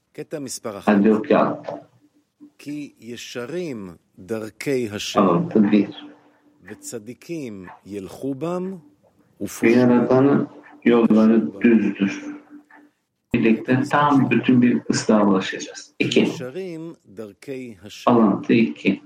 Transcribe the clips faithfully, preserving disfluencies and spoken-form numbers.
Hadi okuyalım. Alıntı bir. Yaradanın yolları düzdür. Birlikte tam bütün bir ıslığa ulaşacağız. İki. Alıntı iki.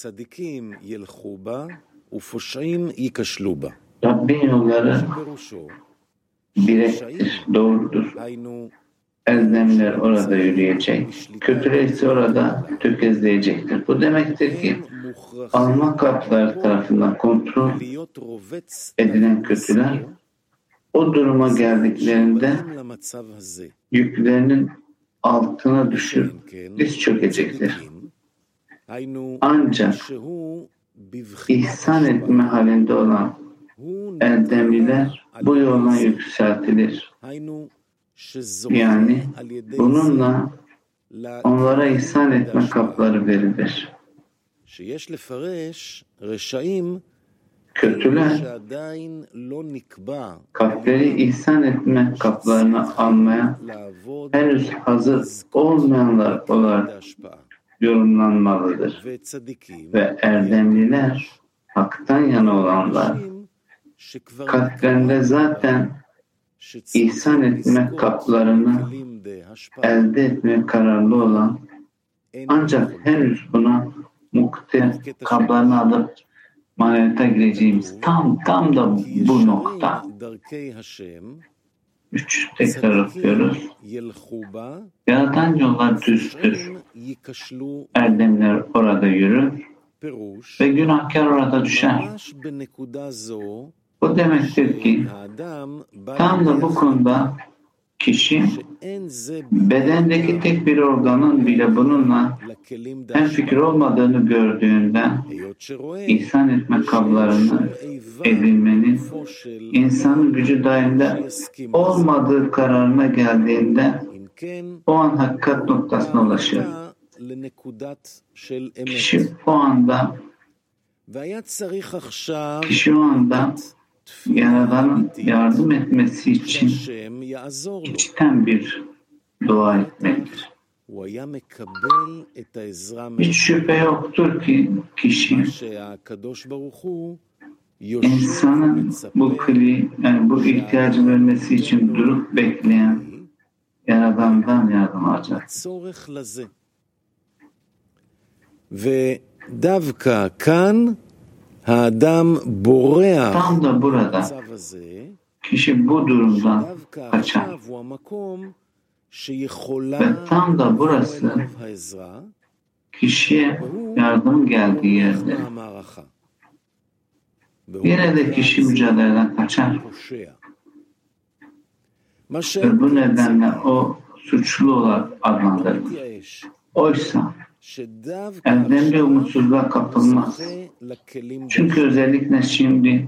Rabbin yolları direktir, doğrudur. Erdemler orada yürüyecek, kötüler ise orada tökezleyecektir. Bu demektir ki alma kapları tarafından kontrol edilen kötüler o duruma geldiklerinde yüklerinin altına düşüp diz çökecektir. Ancak ihsan etme halinde olan erdemliler bu yola yükseltilir. Yani bununla onlara ihsan etme kapları verilir. Kötüler kalpleri ihsan etme kaplarını almaya henüz hazır olmayanlar olarak yorumlanmalıdır. Ve erdemliler, haktan yana olanlar, kalplerinde zaten ihsan etme kaplarını elde etmeye kararlı olan, ancak henüz buna mukte kaplarını alıp maneviyata gireceğimiz tam tam da bu nokta. Üç tekrar okuyoruz. Yaratan yollar düzdür. Erdemler orada yürür ve günahkar orada düşer. Bu demektir ki tam da bu konuda kişi bedendeki tek bir organın bile bununla hemfikir olmadığını gördüğünde ihsan etme kaplarını edinmenin insanın gücü dahilinde olmadığı kararına geldiğinde o an hakikat noktasına ulaşır. Kişi o anda kişi o anda Yaradan'ın yardım etmesi için içten bir dua etmektir. Hiç şüphe yoktur ki kişi insanın bu kli, yani bu ihtiyacı vermesi için durup bekleyen Yaradan'dan yardım alacak. Ve davka kan Adam borea. Tam da burada kişi bu durumdan kaçar. Ve tam da burası kişiye yardım geldiği yerde. Yine de kişi mücadeleden kaçar. Ve bu nedenle o suçlu olarak adlandırılır. Oysa erdemli umutsuzluğa kapılmaz. Çünkü özellikle şimdi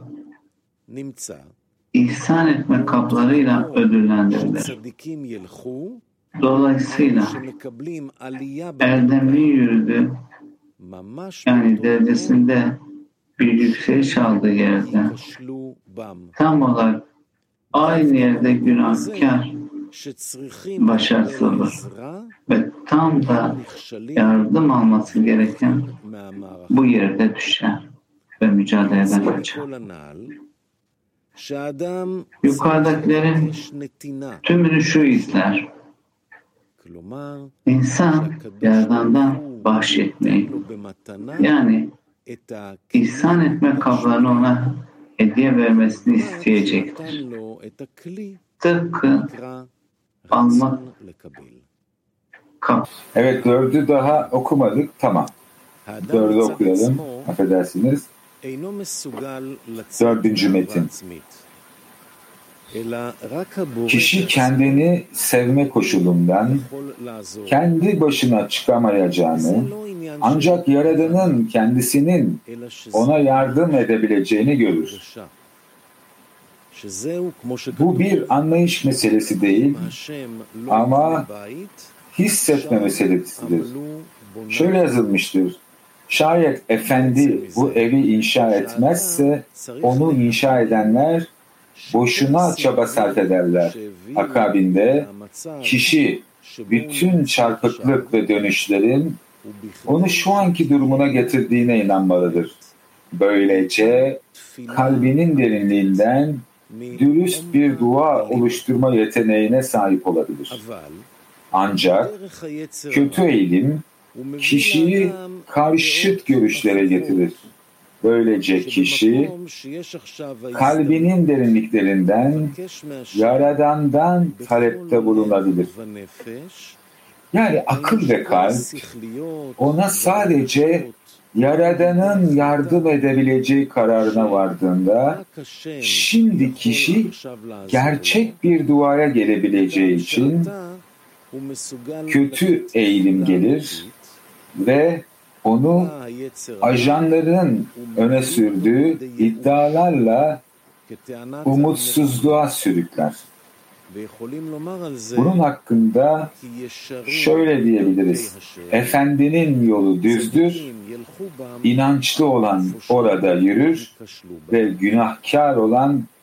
ihsan etme kaplarıyla ödüllendirilir. Dolayısıyla erdemli yürüdü, yani derecesinde bir yükseliş aldığı yerde tam olarak aynı yerde günahkar başarısız olur ve tam da yardım alması gereken bu yerde düşer ve mücadeleden kaçar. Yukarıdakilerin tümünü şu izler. İnsan Yaradan'dan bahşetmeyi, yani ihsan etme kaplarını ona hediye vermesini isteyecektir. Tıpkı almak kap. Evet, dördü daha okumadık. Tamam. Dördü okuyalım. Affedersiniz. Dördüncü metin. Kişi kendini sevme koşulundan kendi başına çıkamayacağını, ancak Yaradan'ın kendisinin ona yardım edebileceğini görür. Bu bir anlayış meselesi değil ama hissetme meselesidir. Şöyle yazılmıştır. Şayet efendi bu evi inşa etmezse onu inşa edenler boşuna çaba sarf ederler. Akabinde kişi bütün çarpıklık ve dönüşlerin onu şu anki durumuna getirdiğine inanmalıdır. Böylece kalbinin derinliğinden dürüst bir dua oluşturma yeteneğine sahip olabilir. Ancak kötü eğilim kişiyi karşıt görüşlere getirir. Böylece kişi kalbinin derinliklerinden Yaradan'dan talepte bulunabilir. Yani akıl ve kalp ona sadece Yaradan'ın yardım edebileceği kararına vardığında şimdi kişi gerçek bir duaya gelebileceği için kötü eğilim gelir ve onu ajanların öne sürdüğü iddialarla umutsuzluğa sürükler. Bunun hakkında şöyle diyebiliriz. Efendinin yolu düzdür, inançlı olan orada yürür ve günahkar olan